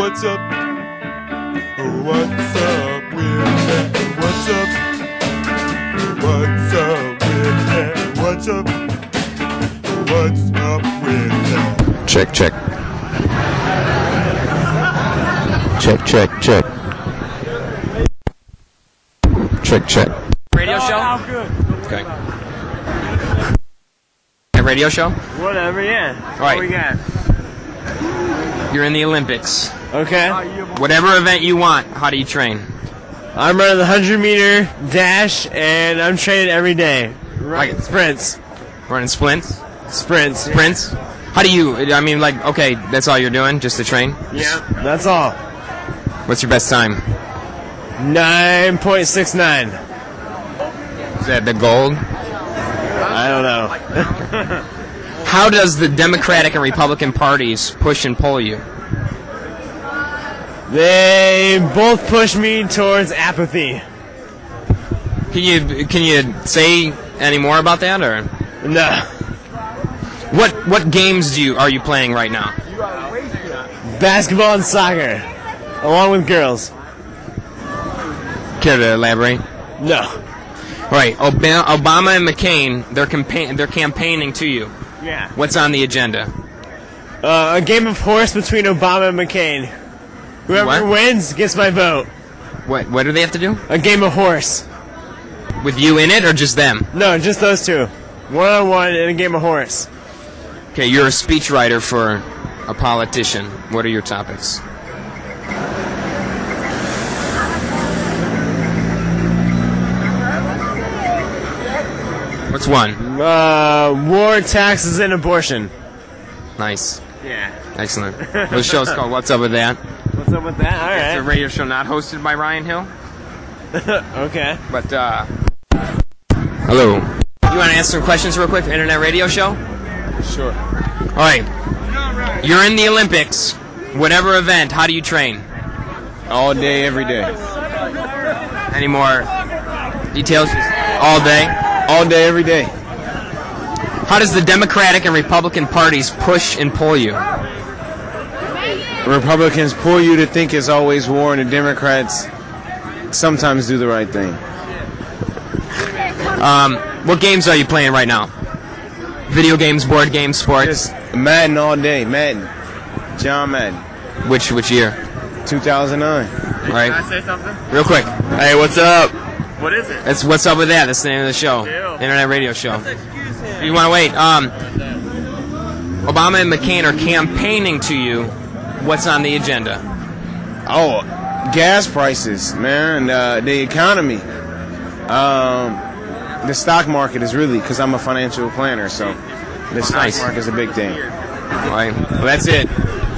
What's up? What's up with that? What's up? What's up with that? What's up? What's up with that? Check, check. Check, check, check. Check, check. Radio show? Okay. A radio show? Whatever, yeah. Right. What we got? You're in the Olympics. Okay. Whatever event you want, how do you train? I'm running the 100-meter dash, and I'm training every day. Like Sprints. running sprints? Sprints. Sprints? How do you, I mean, like, okay, that's all you're doing, just to train? Yeah. That's all. What's your best time? 9.69. Is that the gold? I don't know. How does the Democratic and Republican parties push and pull you? They both push me towards apathy. Can you say any more about that, or No. what games are you playing right now? Basketball and soccer. Along with girls. Care to elaborate? No. Right, Obama and McCain, they're campaigning to you. Yeah. What's on the agenda? A game of horse between Obama and McCain. Whoever What? wins gets my vote. What do they have to do? A game of horse. With you in it, or just them? No, just those two. One-on-one in a game of horse. Okay, you're a speechwriter for a politician. What are your topics? What's one? War, taxes, and abortion. Nice. Yeah. Excellent. The show's called What's Up With That? What's up with that? It's a All radio show not hosted by Ryan Hill. right. Okay. But, hello. You want to answer some questions real quick for Internet Radio Show? Sure. All right. You're in the Olympics. Whatever event, how do you train? All day, every day. Any more details? All day? All day, every day. How does the Democratic and Republican parties push and pull you? Republicans pull you to think it's always war, and the Democrats sometimes do the right thing. What games are you playing right now? Video games, board games, sports? Just Madden all day. Madden. John Madden. Which year? 2009. All right. Can I say something? Real quick. Hey, what's up? What is it? That's What's Up With That. That's the name of the show. Internet Radio Show. You want to wait? Obama and McCain are campaigning to you. What's on the agenda? Oh, gas prices, man. The economy. The stock market is really, because I'm a financial planner, so the stock Nice. market is a big thing. All right. Well, that's it.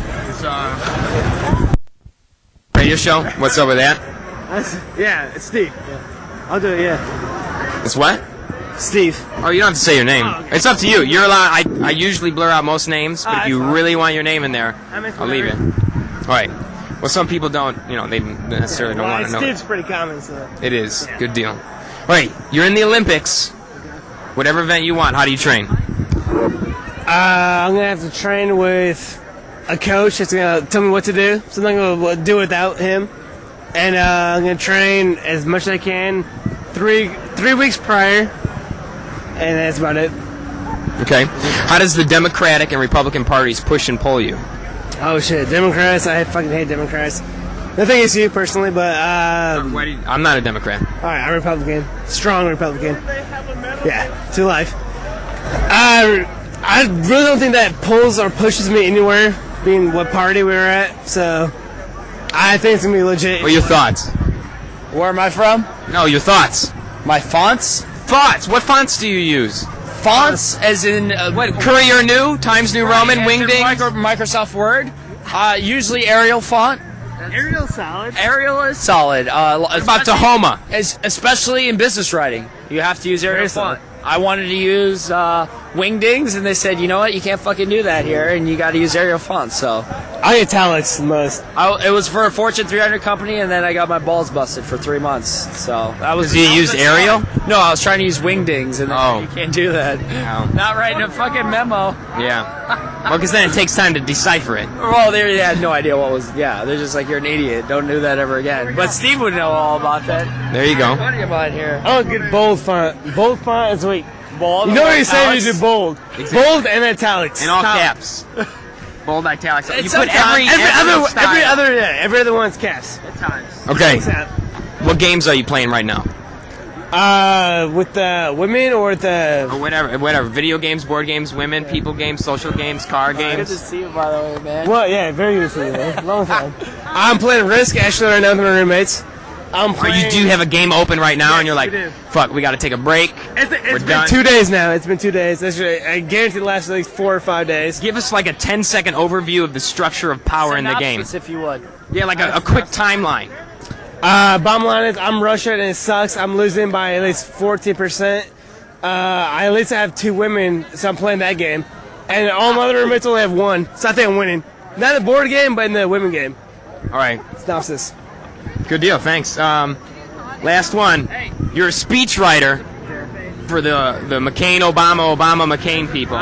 Radio Show. What's Up With That? Yeah, it's Steve. I'll do it, yeah. It's what? Steve. Oh, you don't have to say your name. Oh, okay. It's up to you. You're allowed. I usually blur out most names, but if you that's fine. really want your name in there, meant I'll leave it. All right. Well, some people don't. They necessarily don't want to know. Steve's pretty common, so. It is. Good deal. All right. You're in the Olympics. Whatever event you want. How do you train? I'm gonna have to train with a coach that's gonna tell me what to do. So I'm not gonna do without him. And I'm gonna train as much as I can, three weeks prior, and that's about it. Okay. How does the Democratic and Republican parties push and pull you? Oh shit, Democrats! I fucking hate Democrats. Nothing against you personally, but I'm not a Democrat. all right, I'm Republican, strong Republican. Yeah, to life. I really don't think that pulls or pushes me anywhere, being what party we were at. So I think it's gonna be legit. What are your thoughts? Where am I from? No, your thoughts. My fonts? Thoughts. What fonts do you use? Fonts as in... What? Courier New? Times New Roman? Wingdings? Microsoft Word? Usually Arial font. Arial solid. Arial is solid. What about Tahoma? Especially in business writing. You have to use Arial font. I wanted to use wingdings, and they said, you know what, you can't fucking do that here, and you got to use Arial font. So I italics the most. it was for a Fortune 300 company, and then I got my balls busted for 3 months. So that was. Did you use Arial? No, I was trying to use wingdings, and then you can't do that. Oh. Not writing a fucking memo. Yeah. Well, because then it takes time to decipher it. Well, they had no idea what was. Yeah, they're just like, you're an idiot. Don't do that ever again. But Steve would know all about that. There you go. Buddy of mine here. Oh, good bold font. Bold font is wait. Bold. You know what you're saying? You Italics. do bold. Exactly. Bold and italics. In all Italics. caps. Bold italics. You It's put sometimes- every every other one's caps. At times. Okay. What games are you playing right now? With the women or the Or whatever. Video games, board games, women, people games, social games, car Good to games. see you, by the way, man. well, yeah, very good to see you, man. Long time. I'm playing Risk actually right now with my roommates. I'm Or playing. you do have a game open right now, and you're like, we do. fuck, we got to take a break. We're It's been done. 2 days now. It's been 2 days. I guarantee it lasts at least 4 or 5 days. Give us like a 10-second overview of the structure of power in the game. Synopsis, if you would. Yeah, like a quick timeline. Bottom line is I'm Russia and it sucks. I'm losing by at least 14%. I at least have 2 women, so I'm playing that game. And all my other roommates only have 1, so I think I'm winning. Not in the board game, but in the women game. All right. Synopsis. Good deal. Thanks. Last one. You're a speechwriter for the McCain, Obama, McCain people.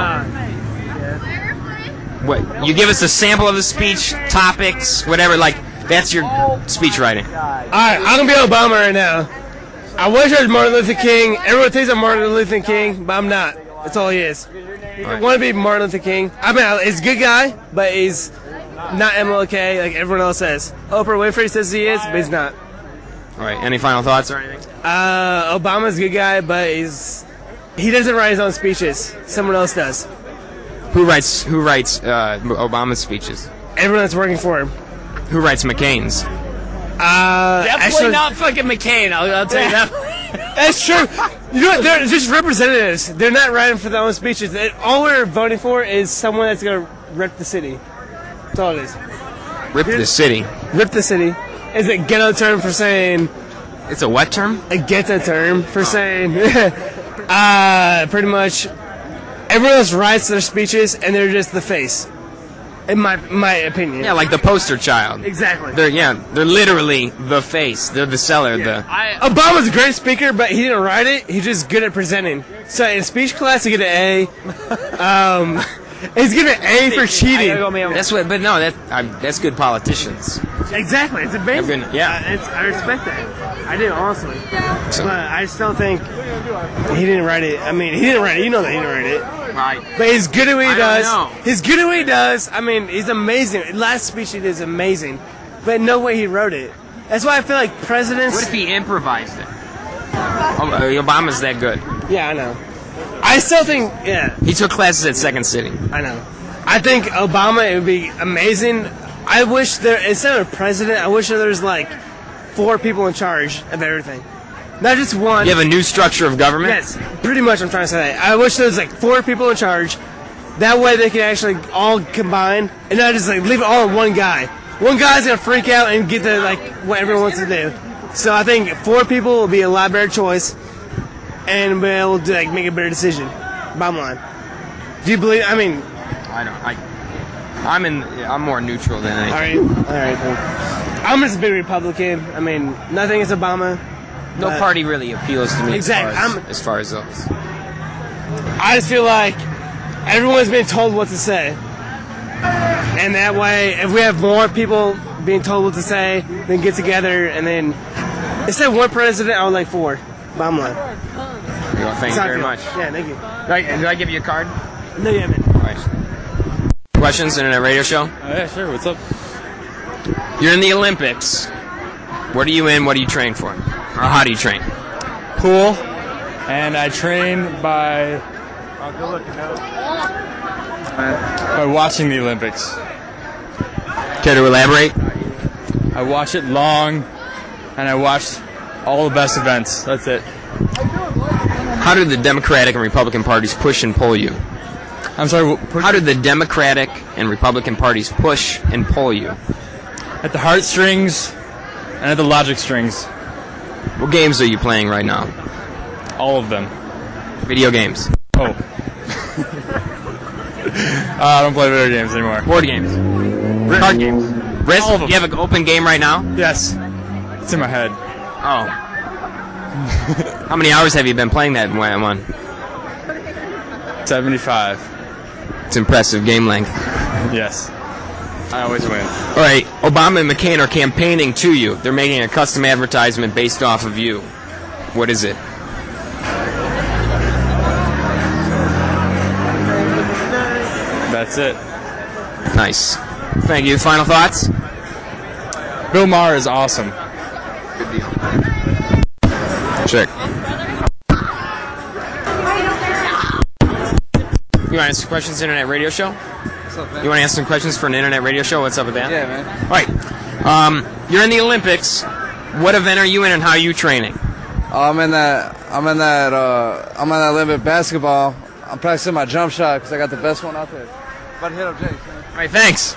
What? You give us a sample of the speech, topics, whatever. Like that's your speech writing. Alright, I'm gonna be Obama right now. I wish I was Martin Luther King. Everyone thinks I'm Martin Luther King, but I'm not. That's all he is. I want to be Martin Luther King. I mean, he's a good guy, but he's not MLK like everyone else says. Oprah Winfrey says he is, but he's not. All right. Any final thoughts or anything? Obama's a good guy, but he doesn't write his own speeches. Someone else does. Who writes Obama's speeches? Everyone that's working for him. Who writes McCain's? Definitely actually, not fucking McCain. I'll tell you that. That's true. You know what? They're just representatives. They're not writing for their own speeches. All we're voting for is someone that's gonna rip the city. That's all it is. Rip the city. Rip the city is a ghetto term for saying It's a what term? a ghetto term for saying pretty much everyone else writes their speeches and they're just the face. In my opinion. Yeah, like the poster child. Exactly. They're literally the face. They're the seller. Obama's a great speaker, but he didn't write it. He's just good at presenting. So in speech class, you get an A. He's getting an A for cheating. That's what. But no, that's good politicians. Exactly. It's amazing. Yeah. I respect that. I do, honestly. So- But I still think he didn't write it. I mean, he didn't write it. You know that he didn't write it. Right. But he's good at what he I don't does. know. He's good at what he does. I mean, he's amazing. Last speech he did is amazing. But no way he wrote it. That's why I feel like presidents... What if he improvised it? Obama's that good. Yeah, I know. I still think... Yeah, He took classes at Second City. I know. I think Obama, it would be amazing. I wish there... Instead of a president, I wish there was like 4 people in charge of everything. Not just one. You have a new structure of government? Yes, pretty much I'm trying to say that. I wish there was like 4 people in charge. That way they can actually all combine and not just like leave it all on one guy. One guy's gonna freak out and get to like what everyone wants to do. So I think 4 people will be a lot better choice and be able to like make a better decision. Bottom line. Do you believe? I mean, I don't. I'm more neutral than anything. all right. Then. I'm just a big Republican. I mean, nothing against Obama. No party really appeals to me. Exactly. As far as those. I just feel like everyone's being told what to say. And that way, if we have more people being told what to say, then get together and then instead of 1 president, I would like 4. Bottom line. Thank you very much. Yeah, thank you. Did I give you a card? No, you haven't. All right. Questions in a radio show? Yeah, sure. What's up? You're in the Olympics. What are you in? What do you train for? Or how do you train? Pool. And I train by watching the Olympics. Care to elaborate? I watch it long, and I watched all the best events. That's it. How did the Democratic and Republican parties push and pull you? I'm sorry. How did the Democratic and Republican parties push and pull you? At the heartstrings and at the logic strings. What games are you playing right now? All of them. Video games. Oh. I don't play video games anymore. Board games. Card games. Risk? All of them. You have an open game right now? Yes. It's in my head. Oh. How many hours have you been playing that one? 75. It's impressive game length. Yes. I always win. All right, Obama and McCain are campaigning to you. They're making a custom advertisement based off of you. What is it? That's it. Nice. Thank you. Final thoughts? Bill Maher is awesome. Check. You want to ask some questions, Internet Radio Show? You want to ask some questions for an Internet Radio Show? What's up with that? Yeah, man. All right. You're in the Olympics. What event are you in, and how are you training? I'm in that Olympic basketball. I'm practicing my jump shot because I got the best one out there. But hit up Jake. All right, thanks.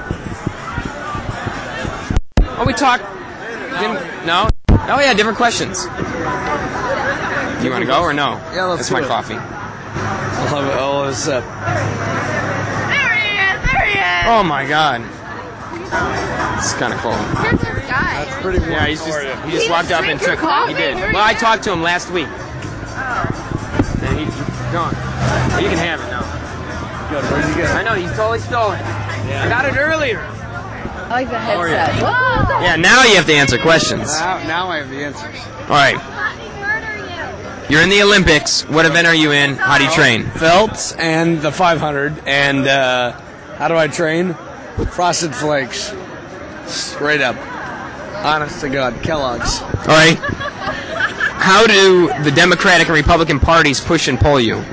Oh, we talked. No? Oh, yeah, different questions. Do you want to go or no? Yeah, let's That's do my it. coffee. I'll have it all a sip. There he is! Oh, my God. It's kind of cool. Here's this guy. That's pretty cool. Yeah, he just walked up and drink your took. coffee? He did. Here Well, I you talked to him last week. Oh. And he's gone. You can have it now. Good. Where'd you get it? I know, he's totally stolen. I got it earlier. I like the headset. Whoa! Yeah, now you have to answer questions. Now I have the answers. All right. You're in the Olympics. What event are you in? How do you train? Phelps and the 500. And how do I train? Frosted Flakes. Straight up. Honest to God. Kellogg's. All right. How do the Democratic and Republican parties push and pull you?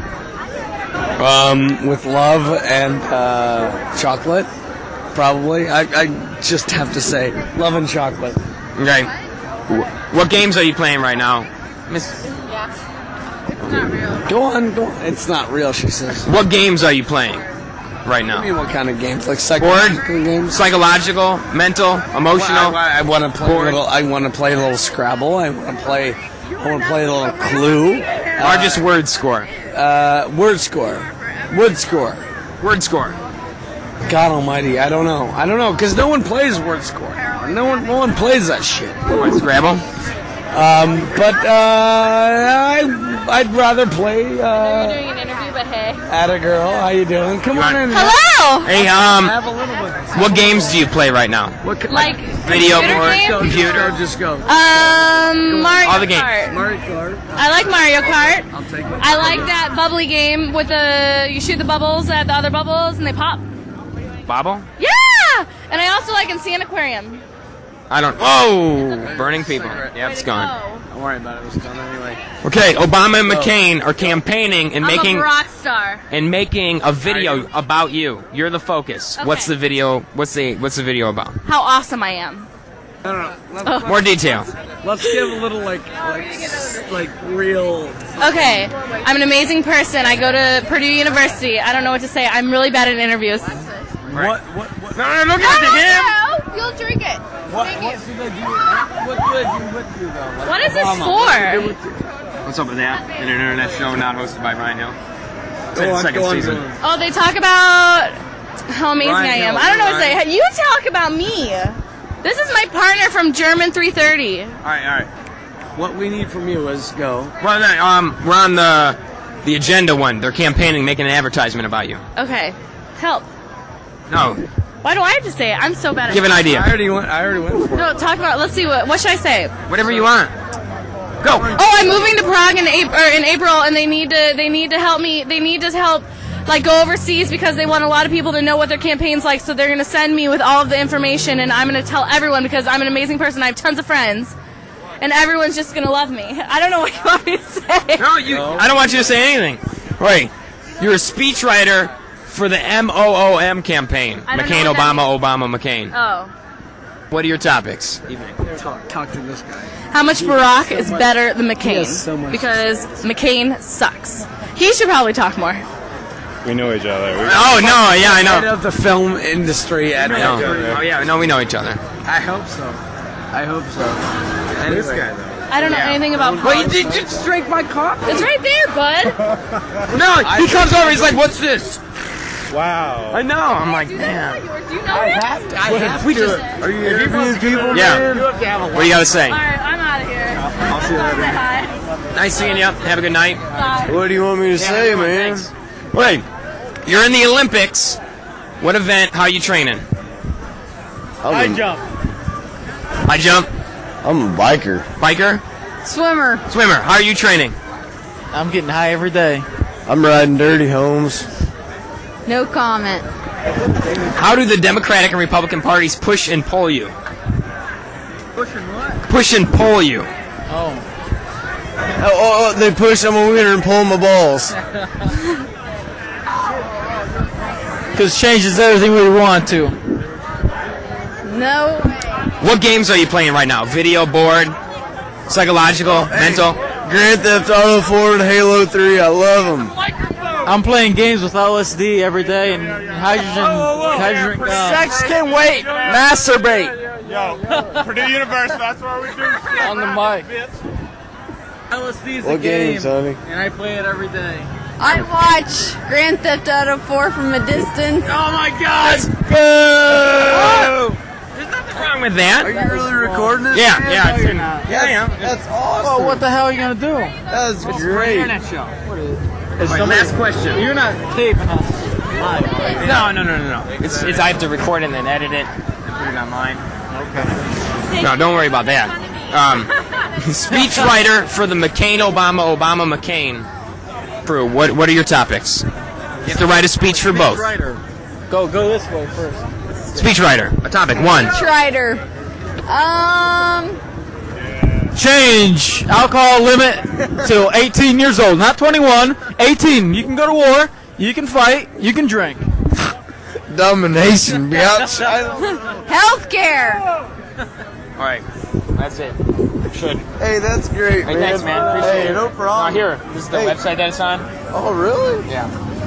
With love and chocolate. Probably. I just have to say love and chocolate. Okay. What games are you playing right now? Miss? Go on. It's not real, she says. What games are you playing right I now? mean, what kind of games? Like psychological games? Psychological, mental, emotional? I want to play a little. I want to play a little Scrabble. I want to play a little Clue. Or just word score? Word score. Wood score. Word score. God Almighty, I don't know, because no one plays word score. No one plays that shit. What, Scrabble? But I'd rather play. You're doing an interview, but hey. Atta girl, how you doing? Come on in. Hello! Hey, Have a little bit. what games do you play right now? Like Video computer board, games? computer. Just go. Mario All the games. Kart. Mario Kart. I like Mario Kart. I'll take it. I like that bubbly game with you shoot the bubbles at the other bubbles and they pop. Bobble? Yeah! And I also like Insane Aquarium. I don't. Whoa! Burning people. Yeah, it's gone. Don't worry about it. It was done anyway. Okay, Obama and McCain are campaighning and I'm making a rock star. a video about you. You're the focus. Okay. What's the video? What's the video about? How awesome I am. No. More detail. Let's give a little like real. Okay, I'm an amazing person. I go to Purdue University. I don't know what to say. I'm really bad at interviews. What? No, look at him. No, you'll drink it. Thank you. What did you with you though? What is this for? What's up with that? An internet show not hosted by Ryan Hill. It's in the second season. Oh, they talk about how amazing Ryan I am. Hill, I don't know what to Ryan. say. You talk about me. This is my partner from German 330. All right. What we need from you is go. Well, then, we're on the agenda one. They're campaigning, making an advertisement about you. Okay, help. No, Why do I have to say it? I'm so bad at give an I idea. already went for it. No, talk about. Let's see what should I say? Whatever you want. Go. Oh, I'm moving to Prague in April, and they need to help me. They need to help, like, go overseas because they want a lot of people to know what their campaign's like. So they're going to send me with all of the information, and I'm going to tell everyone because I'm an amazing person. I have tons of friends, and everyone's just going to love me. I don't know what you want me to say. No, I don't want you to say anything. Right. You're a speechwriter for the MOOM campaign. I don't McCain, know what that Obama, McCain. Oh. What are your topics? Talk to this guy. How much Barack is better than McCain? Yes, so much. Because McCain sucks. He should probably talk more. We know each other. Oh, no, yeah, I Head know. of the film industry at Oh, yeah, no, we know each other. I hope so. Anyway. This guy though. I don't know anything about Well, politics. you just drank my coffee. It's right there, bud. No, he comes over. He's like, "What's this?" Wow. I know. I'm like, Do they know man. yours? Do you know it? We just. Are you interviewing people? Yeah. What do you got to say? All right, I'm out of here. I'll see you later. Say hi. Nice seeing you. Have a good night. Bye. What do you want me to say, man? Thanks. Wait, you're in the Olympics. What event? How you training? High jump. High jump. I'm a biker. Biker. Swimmer. Swimmer. How are you training? I'm getting high every day. I'm riding dirty homes. No comment. How do the Democratic and Republican parties push and pull you? Pushing what? Push and pull you. Oh. Oh, they push them over here and pull my balls. Because changes everything we want to. No way. What games are you playing right now? Video, board, psychological, mental? Grand Theft Auto 4 and Halo 3, I love them. I'm playing games with LSD every day and hydrogen. Sex can wait. Masturbate. Yo, Purdue University, that's where we do shit. On the mic. LSD is a What game, games, honey? and I play it every day. I watch Grand Theft Auto 4 from a distance. Oh my God! Boo! There's nothing wrong with that. Are you really recording this? Yeah, man? yeah. No, you're not. That's awesome. Well, what the hell are you gonna do? That's great. show. What is it? Wait, last question. You're not taping us live. No. It's I have to record it and then edit it and put it online. Okay. No, don't worry about that. Speechwriter for the McCain-Obama-McCain crew. What are your topics? You have to write a speech for both. Go this way first. Speechwriter. A topic. One. Strider. Change alcohol limit to 18 years old, not 21. 18. You can go to war. You can fight. You can drink. Domination, bitch. Healthcare. All right. That's it. Should. Hey, that's great, Hey, man. thanks, man. Appreciate Hey, it. no problem. Here. This is the website that it's on. Oh, really? Yeah.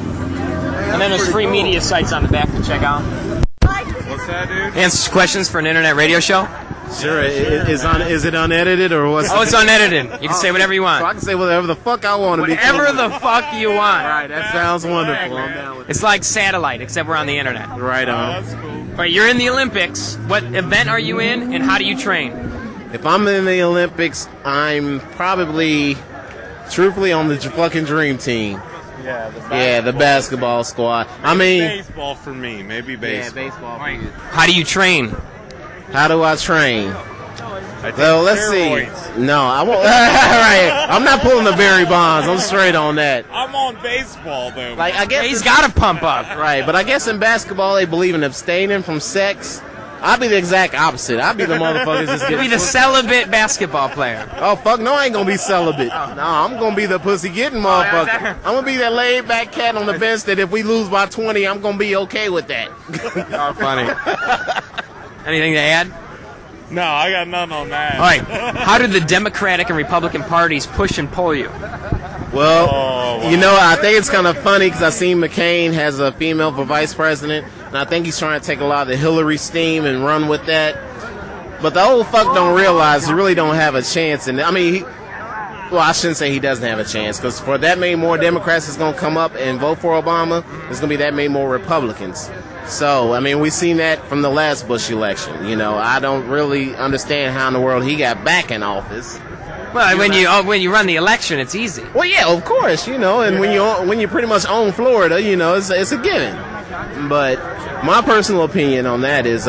And then there's free media sites on the back to check out. What's that, dude? Answers questions for an internet radio show. Sure. Is it unedited or what's? Oh, it's unedited. You can say whatever you So I want. can say whatever the fuck I want to be. Whatever the fuck you want. All right, that sounds wonderful. I'm down with It's like satellite, except we're on the internet. it. Right on. That's cool. All right, you're in the Olympics. What event are you in, and how do you train? If I'm in the Olympics, I'm probably, truthfully, on the fucking dream team. Yeah, The basketball squad. I mean, baseball for me. Maybe baseball. baseball. How do you train? How do I train? I take Well, let's steroids. see. No, I won't. All right, I'm not pulling the Barry Bonds. I'm straight on that. I'm on baseball though. Like I guess He's got to pump up. right, but I guess in basketball they believe in abstaining from sex. I'd be the exact opposite. I'd be the motherfuckers just You'll be getting. the celibate basketball player. Oh fuck no, I ain't gonna be celibate. No, I'm gonna be the pussy getting motherfucker. I'm gonna be that laid back cat on the bench that if we lose by 20, I'm gonna be okay with that. Oh, funny. Anything to add? no, I got nothing on that. All right. How do the Democratic and Republican parties push and pull you? Well, Oh, wow. you know, I think it's kind of funny because I seen McCain has a female for vice president, and I think he's trying to take a lot of the Hillary steam and run with that. But the old fuck don't realize he really don't have a chance. And I mean, well, I shouldn't say he doesn't have a chance because for that many more Democrats that's going to come up and vote for Obama, there's going to be that many more Republicans. So, I mean, we've seen that from the last Bush election. You know, I don't really understand how in the world he got back in office. Well, when you run the election, it's easy. Well, yeah, of course, you know, and when you pretty much own Florida, you know, it's a given. But my personal opinion on that is,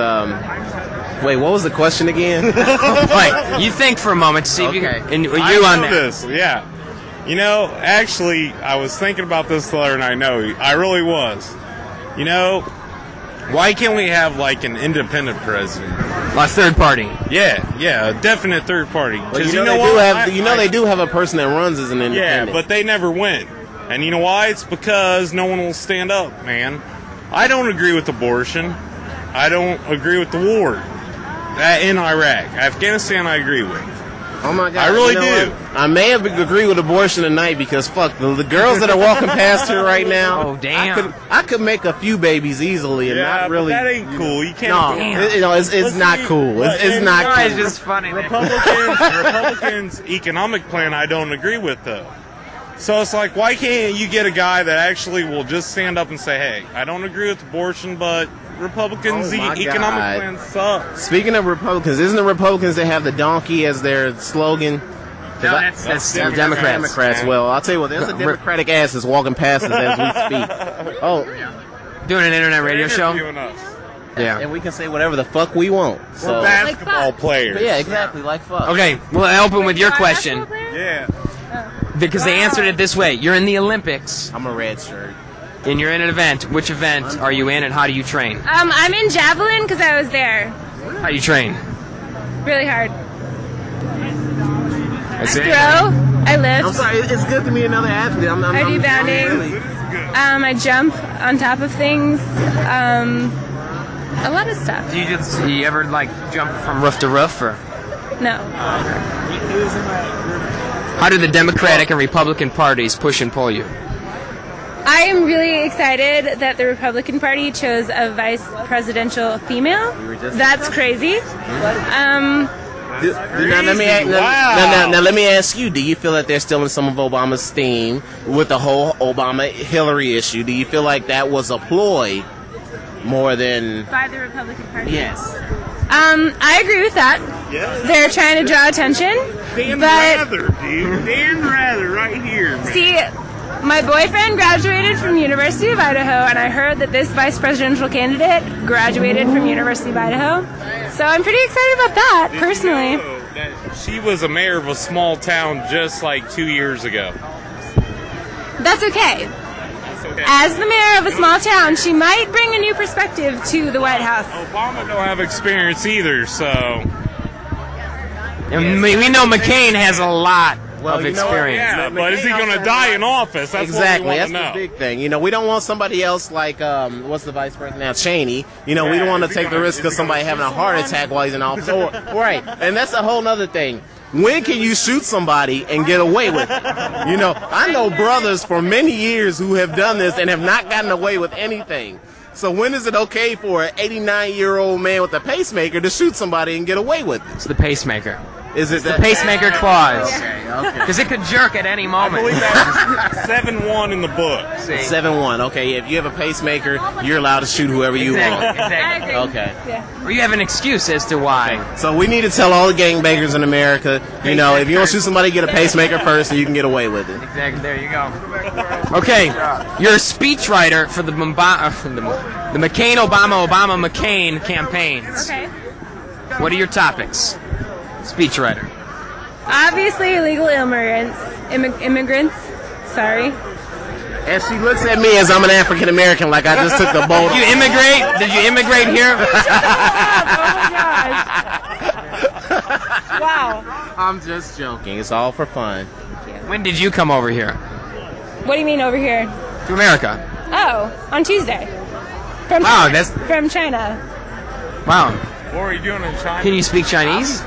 wait, what was the question again? Right. You think for a moment to see if you Okay. can. And you I on know that. this. Yeah. You know, actually, I was thinking about this the other night. No, I really was. You know, why can't we have like an independent president? A third party. Yeah, a definite third party. Well, Because you know, they do have a person that runs as an Yeah, independent. but they never win. And you know why? It's because no one will stand up, man. I don't agree with abortion. I don't agree with the war in Iraq. Afghanistan, I agree with. Oh my God! I really You know do. what? I may have agreed with abortion tonight because fuck the girls that are walking past her right now. Oh, damn. I could make a few babies easily and not really. But that ain't cool. You can't. No, it's not cool. It's not cool. It's just funny. Republicans' economic plan, I don't agree with though. So it's like, why can't you get a guy that actually will just stand up and say, "Hey, I don't agree with abortion, but Republicans' Oh my economic God. plan sucks." Speaking of Republicans, isn't the Republicans that have the donkey as their slogan? No, that's Democrats. Democrats. Well, I'll tell you what. There's a Democratic ass that's walking past us as we speak. Oh, Doing an internet radio show. Interviewing us. Yeah. and we can say whatever the fuck we want. So We're basketball players. yeah, exactly. Like fuck. Okay, well, I open with your Are question basketball players? Yeah. because they answered it this way: you're in the Olympics I'm a red shirt. and you're in an event. Which event are you in, and how do you train? I'm in javelin because I was there. How do you train? Really hard. That's it. Throw. I lift. I'm sorry. It's good to meet another athlete. I do bounding. Really, I jump on top of things. A lot of stuff. Do you ever like jump from roof to roof, or No. how do the Democratic and Republican parties push and pull you? I am really excited that the Republican Party chose a vice presidential female. That's crazy. Now, let me ask you: do you feel that they're stealing some of Obama's steam with the whole Obama-Hillary issue? Do you feel like that was a ploy more than? By the Republican Party. Yes. I agree with that. They're trying to draw attention. Dan But Rather, dude. Dan Rather, right here, man. see, my boyfriend graduated from University of Idaho, and I heard that this vice presidential candidate graduated from University of Idaho. So I'm pretty excited about that, Did you personally. know that she was a mayor of a small town just like 2 years ago. That's okay. That's okay. As the mayor of a small town, she might bring a new perspective to the White House. Obama don't have experience either, so And we know McCain has a lot Well, of you know what? experience. yeah. But is he going to die in office? That's Exactly. what That's we want the to know. big thing. You know, we don't want somebody else like what's the vice president now, Cheney. You know, we don't want to take the risk of somebody having a heart attack while he's in office. Right. And that's a whole other thing. When can you shoot somebody and get away with it? You know, I know brothers for many years who have done this and have not gotten away with anything. So when is it okay for an 89-year-old man with a pacemaker to shoot somebody and get away with it? It's the pacemaker. Is it The pacemaker clause. Okay. Because it could jerk at any I moment. believe that's 7-1 in the book. 7-1. Okay, if you have a pacemaker, you're allowed to shoot whoever you Exactly. want. I Exactly. agree. Okay. Yeah. Or you have an excuse as to why. So we need to tell all the gangbangers in America, you know, if you don't shoot somebody, get a pacemaker first, and you can get away with it. Exactly. There you go. Okay, you're a speechwriter for the McCain Obama McCain campaigns. Okay. What are your topics? Speechwriter. Obviously, illegal immigrants. Immigrants. Sorry. And she looks at me as I'm an African American, like I just took the boat. Did you immigrate? Did you immigrate here? Wow. I'm just joking. It's all for fun. When did you come over here What do you mean over here? to America? Oh, on Tuesday. From Wow, that's from China. wow. What are you doing in China? Can you speak Chinese?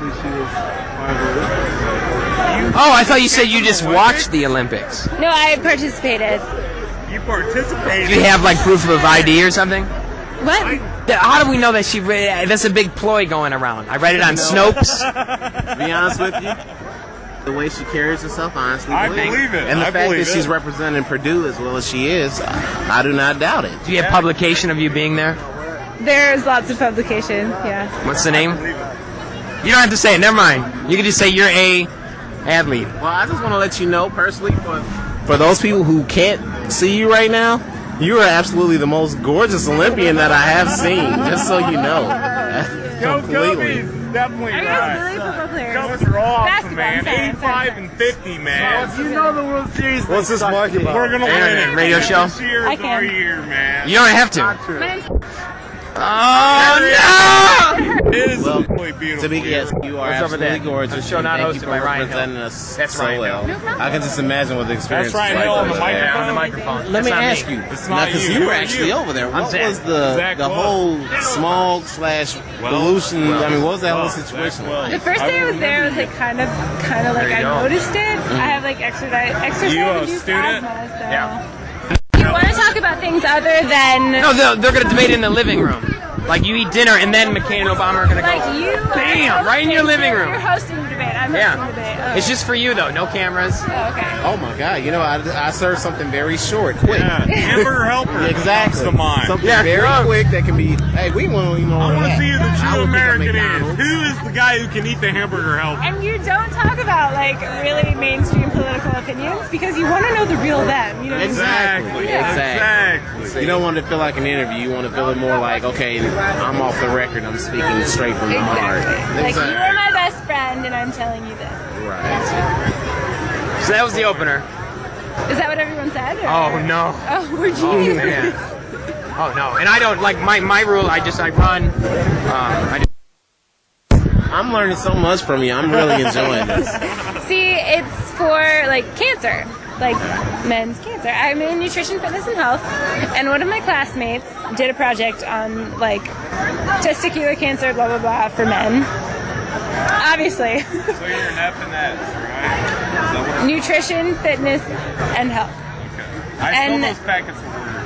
Oh, I thought you said you just watched the Olympics. No, I participated. You participated. Do you have like proof of ID or something? What? How do we know that she? That's a big ploy going around. I read it on Snopes. To be honest with you, the way she carries herself, honestly, I believe it. And the I fact believe that she's it. representing Purdue as well as she is, I do not doubt it. Do you have publication of you being there? There's lots of publication. Yeah. What's the name? You don't have to say it. Never mind. You can just say you're a athlete. Well, I just want to let you know personally, for those people who can't see you right now, you are absolutely the most gorgeous Olympian that I have seen. Just so you know, completely. Kobe's definitely Are you guys right. really football players? Kobe's are awesome, Basketball, man. sorry, 85 and 50, man. You know the World Series. What's this market about? We're gonna win Internet it. radio show? This year I is our can. year, man. You don't have to. My name's Oh no! It is Well, really beautiful. Yes, you are What's up with absolutely that? gorgeous. The show not Thank you hosted for by Ryan Hill. representing us That's so Ryan well. Hill. I can just imagine what the experience That's Ryan is like. Hill on the over there. microphone. On the microphone. Let That's me not ask me. you, It's now not because you. you Who were are actually you? over there. What Zach. was the Zach Wells. whole smog slash pollution? I mean, what was that whole situation? The first day I was there, I was like kind of like I noticed it. I have like exercise You a induced student? asthma, so. Yeah. You want to talk about things other than No, they're going to debate in the living room. Like you eat dinner and then McCain and Obama are going to go. like you? Bam! Right in your living room. You're hosting the debate. I'm hosting the debate. Oh. It's just for you though. No cameras. Oh, okay. Oh my God! You know, I served something very short, quick. Yeah, hamburger helper Exactly. comes to mind. Something Yeah, very drunk. quick that can be. Hey, we won't even know. I want to see who the I true would pick a American is. McDonald's. Who is the guy who can eat the hamburger helper? And you don't talk about like really mainstream political opinions because you want to know the real them. You know. Exactly. Yeah. Exactly. You don't want it to feel like an interview. You want to feel it more like, okay, I'm off the record. I'm speaking straight from the heart. Like you are my best friend, and I'm telling you this. Right. So that was the opener. Is that what everyone said? Or? Oh no. Oh, we're Oh geniuses. man. Oh no. And I don't like my rule. I run. I'm learning so much from you. I'm really enjoying this. See, it's for like cancer, like men's cancer. I'm in nutrition, fitness, and health, and one of my classmates did a project on like testicular cancer, blah blah blah, for men. Obviously, So you're an F and S, right? nutrition, fitness, and health. I And- stole those packets of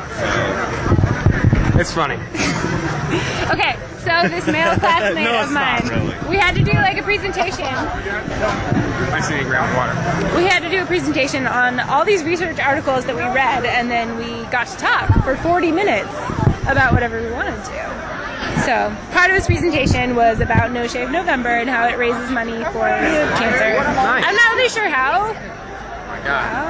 It's funny. Okay, so this male classmate No, of it's not mine, really. we had to do like a presentation. I see groundwater. We had to do a presentation on all these research articles that we read, and then we got to talk for 40 minutes about whatever we wanted to. So part of his presentation was about No Shave November and how it raises money for cancer. Nice. I'm not really sure how, Oh my God.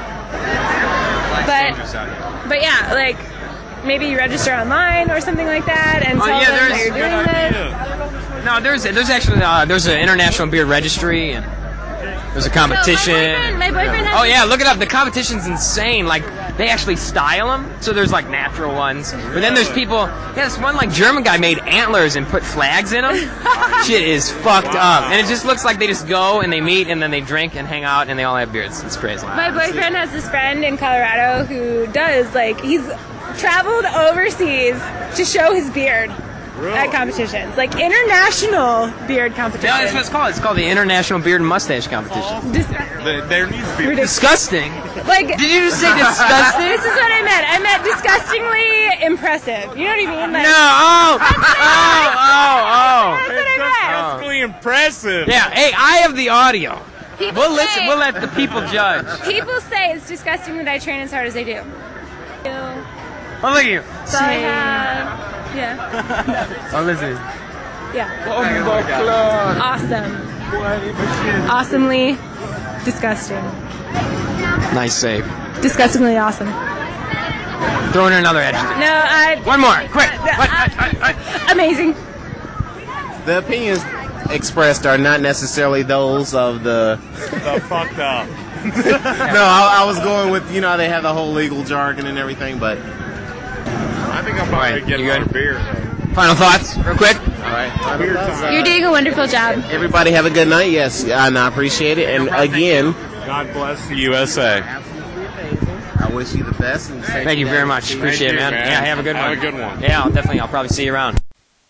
but yeah, like maybe you register online or something like that, and tell yeah, them there's- that you're doing this. No, there's actually there's an international beard registry and there's a competition. My boyfriend has Oh yeah, look it up. The competition's insane. Like they actually style them. So there's like natural ones, but then there's people. Yeah, this one like German guy made antlers and put flags in them. Shit is fucked up, and it just looks like they just go and they meet and then they drink and hang out and they all have beards. It's crazy. My boyfriend has this friend in Colorado who does, like, he's traveled overseas to show his beard at competitions. Like, international beard Yeah, that's what competitions. it's called. It's called the International Beard and Mustache Competition. Disgusting. There needs to be. Disgusting. Like, Did you just say disgusting? this is what I meant. I meant disgustingly impressive. You know what I mean? Like, No. Oh. That's what I meant. That's really impressive. Yeah. Hey, I have the audio. People We'll listen. say- We'll let the people judge. People say it's disgusting that I train as hard as I do. Oh, look at you. So I have, yeah, Oh, listen. yeah. Awesome. Awesomely disgusting. Nice save. Disgustingly awesome. Throw in another adjective. No, One more, quick. amazing. The opinions expressed are not necessarily those of the. The fucked up. No, I was going with, you know, they have the whole legal jargon and everything, but. I think I'm about to Right, get you another good? beer. Though. Final thoughts, real quick. All right. Beer time. You're doing a wonderful job. Everybody have a good night. Yes, and I appreciate it. And again, God bless the USA. I wish you the best. And Thank you very much. Appreciate it, you, man. man. Yeah, have a good one. Have a good one. Yeah, I'll probably see you around.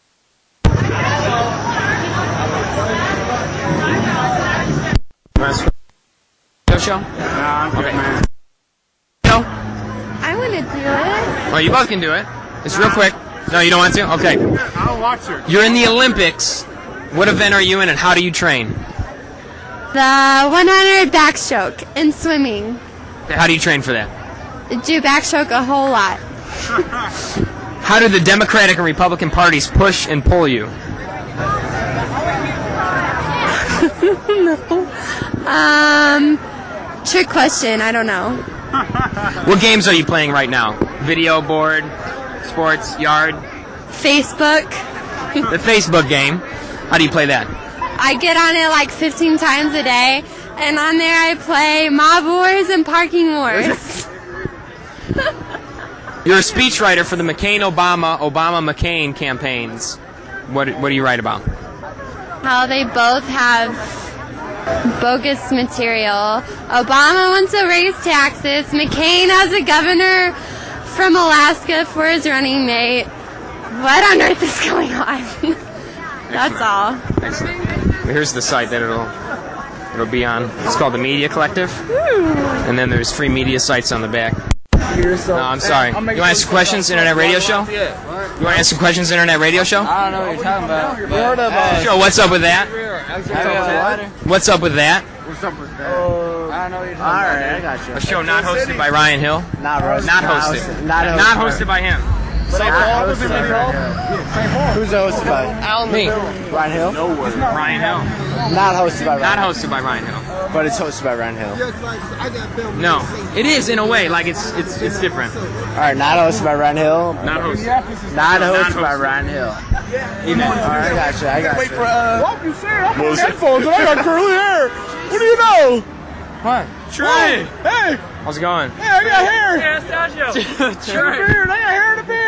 Show? Okay. No? I want to do it. Oh, you both can do it. It's real quick. No, you don't want to? Okay. I'll watch her. You're in the Olympics. What event are you in and how do you train? The 100 backstroke in swimming. How do you train for that? Do backstroke a whole lot. How do the Democratic and Republican parties push and pull you? Trick question. I don't know. What games are you playing right now? Video, board, sports, yard? Facebook. The Facebook game. How do you play that? I get on it like 15 times a day, and on there I play Mob Wars and Parking Wars. You're a speechwriter for the McCain-Obama, Obama-McCain campaigns. What do you write about? How they both have bogus material. Obama wants to raise taxes. McCain has a governor from Alaska for his running mate. What on earth is going on? That's all. Excellent. Here's the site that it'll be on. It's called the Media Collective. And then there's free media sites on the back. No, I'm sorry. You want to ask some questions, Internet Radio Show? You want to ask some questions, Internet Radio Show? I don't know what you're talking about. Sure, what's up with that? What's up with that? What's up with that? I don't know what you're talking about. Alright, I got you. A show not hosted by Ryan Hill? Not hosted. Not hosted by him. St. Paul? Who's hosted by? Me. Ryan Hill? Ryan Hill. Not hosted by Ryan Not hosted by Ryan Hill. But it's hosted by Ryan Hill. No. It is in a way, like it's different. Alright, not hosted by Ryan Hill. Not hosted. Not hosted by Ryan Hill. Alright, I got you. Wait for you say I got headphones and I got curly hair. What do you know? What? Trey. Hey. How's it going? Hey, I got hair. Yeah, Stasio. Trey. I got hair in the beard.